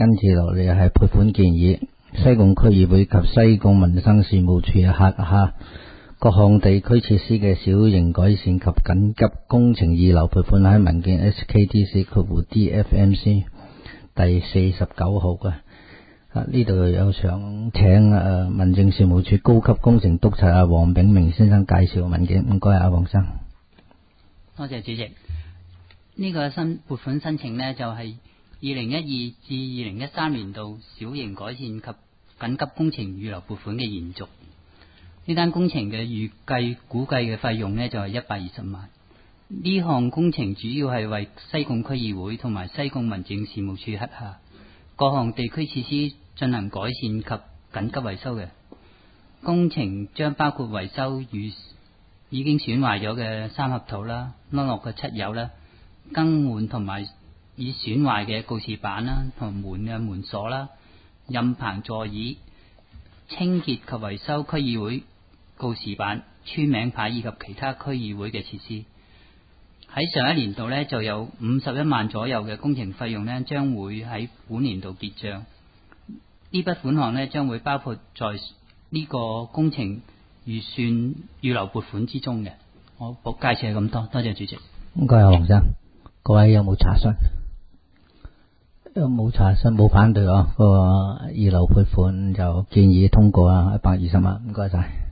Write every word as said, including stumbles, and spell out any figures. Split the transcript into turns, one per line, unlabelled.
跟住落嚟係撥款建議，西貢區議會及西貢民生事務處轄下各項地區設施嘅小型改善及緊急工程預留撥款喺文件 S K D 四 D F M C 第四十九號嘅。啊，呢度有想請誒、呃、民政事務處高級工程督察阿黃炳明先生介紹文件，唔該阿黃生。
多謝主席。呢、這個新撥款申請呢，就係二零一二至二零一三年度小型改善及緊急工程預留撥款嘅延續。呢單工程嘅預計估計嘅費用呢，就係一百二十萬。呢項工程主要係為西貢區議會同埋西貢民政事務處轄下各項地區設施進行改善及緊急維修嘅工程，將包括維修與已經損壞咗嘅三合土啦、甩落嘅漆油啦、更換同埋已損壞嘅告示板啦、同門嘅門鎖啦、任棚座椅、清潔及維修區議會告示板、村名牌以及其他區議會嘅設施。喺上一年度呢，就有五十一萬左右嘅工程費用呢，將會喺本年度結帳。呢筆款項呢，將會包括在呢個工程預算預留撥款之中嘅。我介紹係咁多，多謝主席。
唔該，阿黃生。各位有冇查詢？有冇查詢？冇反對啊？個預留撥款就建議通過啊，一百二十萬。唔該晒。